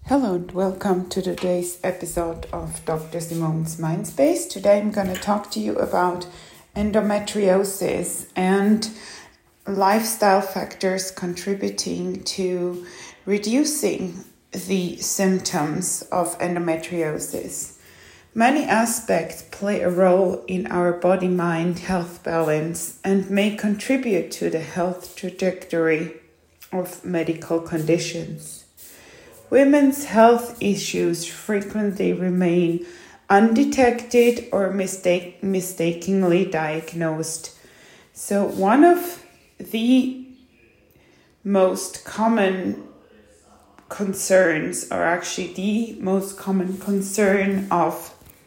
Hello and welcome to today's episode of Dr. Simone's Mindspace. Today I'm going to talk to you about endometriosis and lifestyle factors contributing to reducing the symptoms of endometriosis. Many aspects play a role in our body-mind health balance and may contribute to the health trajectory of medical conditions. Women's health issues frequently remain undetected or mistakenly diagnosed. So one of the most common concerns, or actually the most common concern of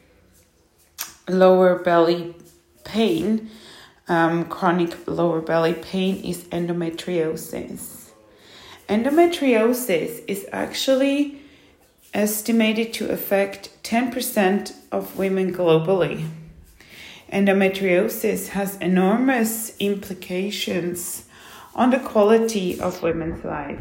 lower belly pain, chronic lower belly pain, is endometriosis. Endometriosis is actually estimated to affect 10% of women globally. Endometriosis has enormous implications on the quality of women's life.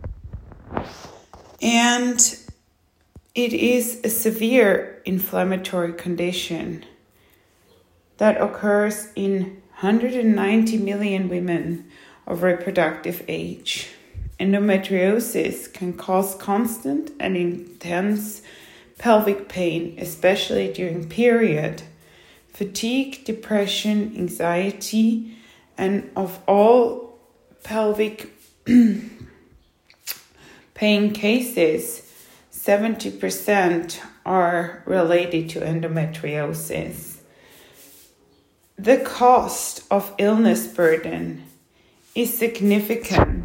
And it is a severe inflammatory condition that occurs in 190 million women of reproductive age. Endometriosis can cause constant and intense pelvic pain, especially during period, fatigue, depression, anxiety, and of all pelvic pain cases, 70% are related to endometriosis. The cost of illness burden is significant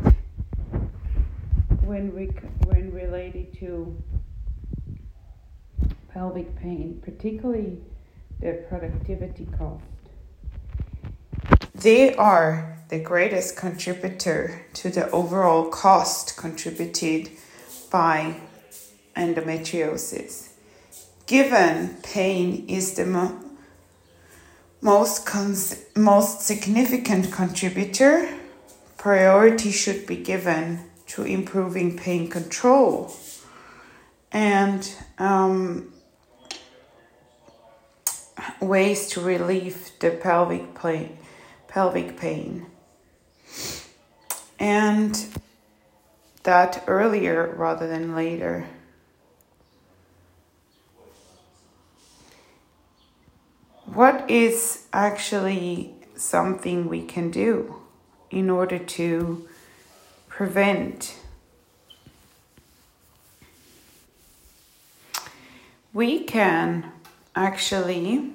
when related to pelvic pain, particularly the productivity cost. They are the greatest contributor to the overall cost contributed by endometriosis. Given pain is the most significant contributor, priority should be given to improving pain control and ways to relieve the pelvic pain, and that earlier rather than later. What is actually something we can do in order to prevent? We can actually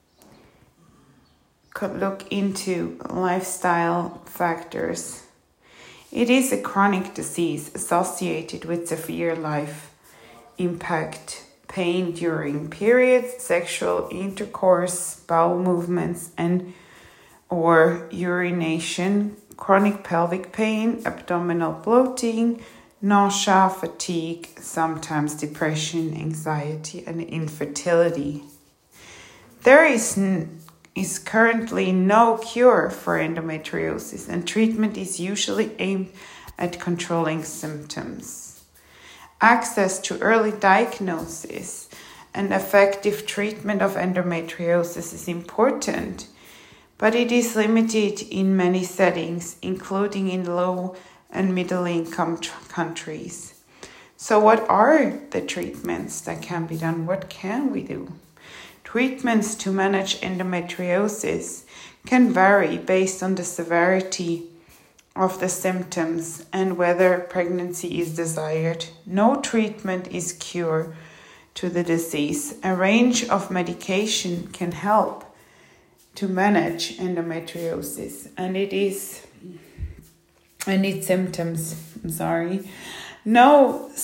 look into lifestyle factors. It is a chronic disease associated with severe life impact, pain during periods, sexual intercourse, bowel movements, and or urination, chronic pelvic pain, abdominal bloating, nausea, fatigue, sometimes depression, anxiety, and infertility. There is currently no cure for endometriosis, and treatment is usually aimed at controlling symptoms. Access to early diagnosis and effective treatment of endometriosis is important, but it is limited in many settings, including in low and middle-income countries. So what are the treatments that can be done? What can we do? Treatments to manage endometriosis can vary based on the severity of the symptoms and whether pregnancy is desired. No treatment is cure to the disease. A range of medication can help to manage endometriosis and its symptoms. No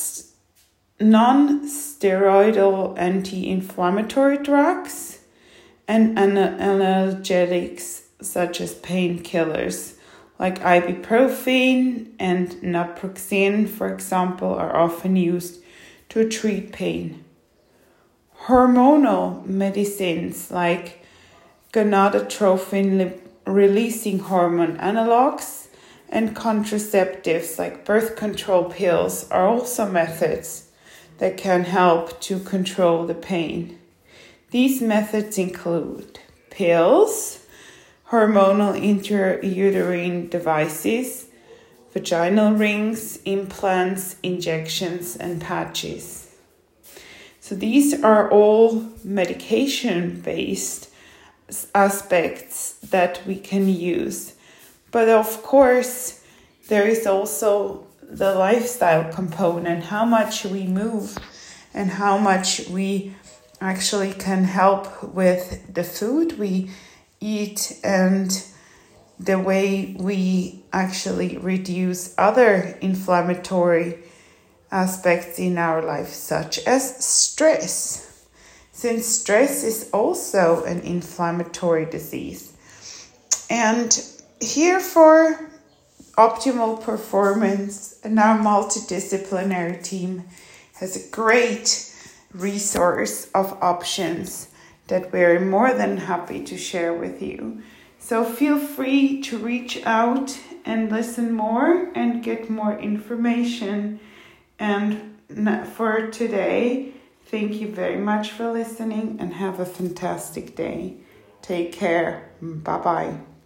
non-steroidal anti-inflammatory drugs and analgesics such as painkillers like ibuprofen and naproxen, for example, are often used to treat pain. Hormonal medicines like gonadotropin releasing hormone analogs and contraceptives like birth control pills are also methods that can help to control the pain. These methods include pills, hormonal intrauterine devices, vaginal rings, implants, injections, and patches. So these are all medication-based aspects that we can use. But of course, there is also the lifestyle component, how much we move and how much we actually can help with the food we eat and the way we actually reduce other inflammatory aspects in our life, such as stress, since stress is also an inflammatory disease. And here for optimal performance, and our multidisciplinary team has a great resource of options that we're more than happy to share with you. So feel free to reach out and listen more and get more information. And for today, thank you very much for listening and have a fantastic day. Take care. Bye-bye.